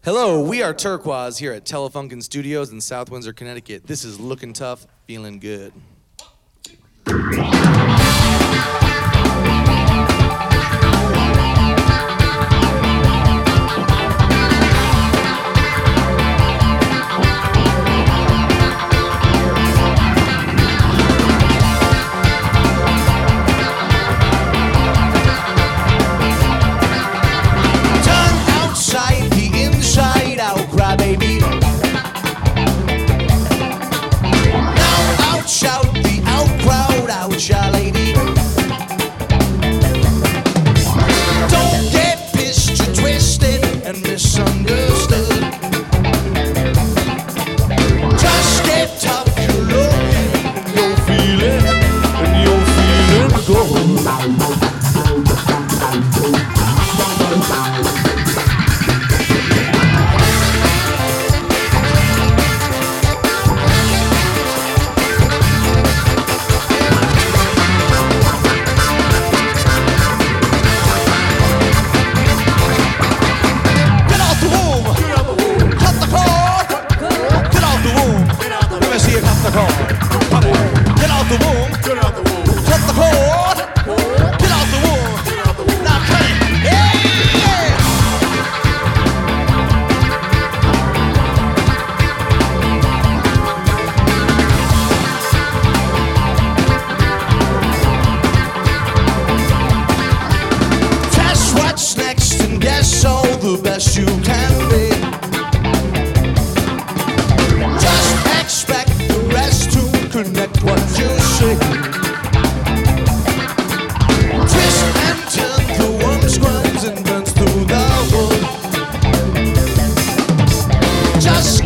Hello, we are Turquoise here at Telefunken Studios in South Windsor, Connecticut. This is Looking Tough, Feeling Good. Baby, now out shout the out crowd, out ya lady. Don't get pissed, you're twisted and misunderstood. Just get tough, you're looking and you're feeling, good. Get out the womb, cut the cord, get out the womb, now cut it, yeah! Test what's next and guess all the best you can be. Just expect the rest to connect what you say. Twist and turn, the worm squirms and burns through the wood. Just